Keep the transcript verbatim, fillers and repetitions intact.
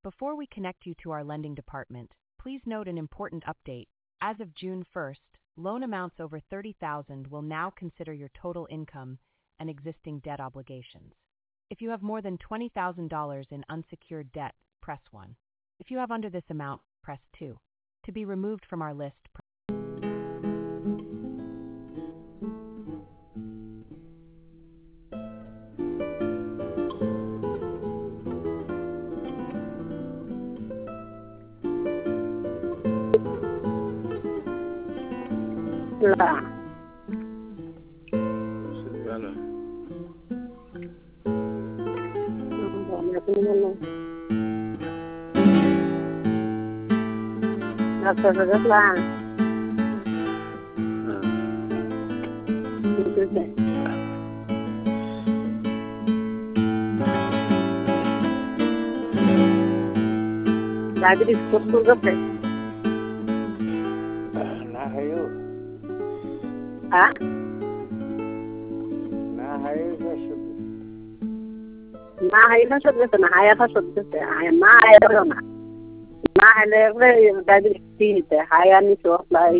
Before we connect you to our lending department, please note an important update. As of June first, loan amounts over thirty thousand dollars will now consider your total income and existing debt obligations. If you have more than twenty thousand dollars in unsecured debt, press one. If you have under this amount, press two. To be removed from our list, press Là. Silvana. Hasta rất là diabetes control gấp Na hayo. hả? Na hayo sa shud. Na hay nó sốt cái na hay nó sốt cái hay na hay đó mà na hay là cái diabetes thì hay anh sốt lại